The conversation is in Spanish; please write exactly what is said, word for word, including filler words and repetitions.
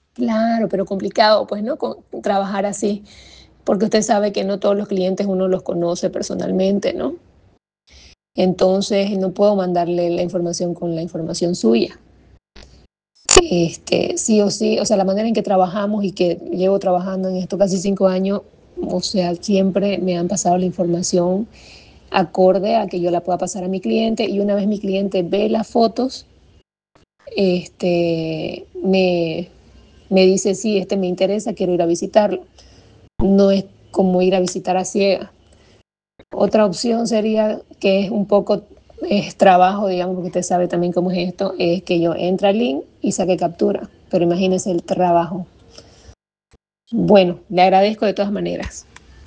Claro, pero complicado, pues, ¿no? Con trabajar así, porque usted sabe que no todos los clientes uno los conoce personalmente, ¿no? Entonces, no puedo mandarle la información con la información suya. Este, sí o sí, o sea, la manera en que trabajamos y que llevo trabajando en esto casi cinco años, o sea, siempre me han pasado la información acorde a que yo la pueda pasar a mi cliente, y una vez mi cliente ve las fotos, este, me, me dice, sí, este me interesa, quiero ir a visitarlo. No es como ir a visitar a ciegas. Otra opción sería, que es un poco, es trabajo, digamos, porque usted sabe también cómo es esto, es que yo entre al link y saque captura, pero imagínese el trabajo. Bueno, le agradezco de todas maneras.